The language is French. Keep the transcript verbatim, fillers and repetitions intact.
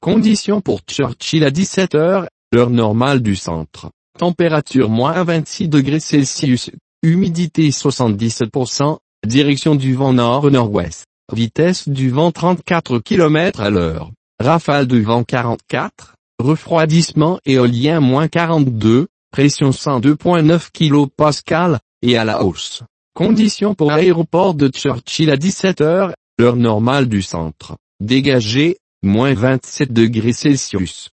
Conditions pour Churchill à dix-sept heures, l'heure normale du centre. Température moins vingt-six degrés Celsius, humidité soixante-dix pour cent, direction du vent nord-nord-ouest, vitesse du vent trente-quatre kilomètres à l'heure, rafale de vent quarante-quatre, refroidissement éolien moins quarante-deux, pression cent deux virgule neuf kilopascales, et à la hausse. Conditions pour aéroport de Churchill à dix-sept heures, l'heure normale du centre. Dégagé, moins vingt-sept degrés Celsius.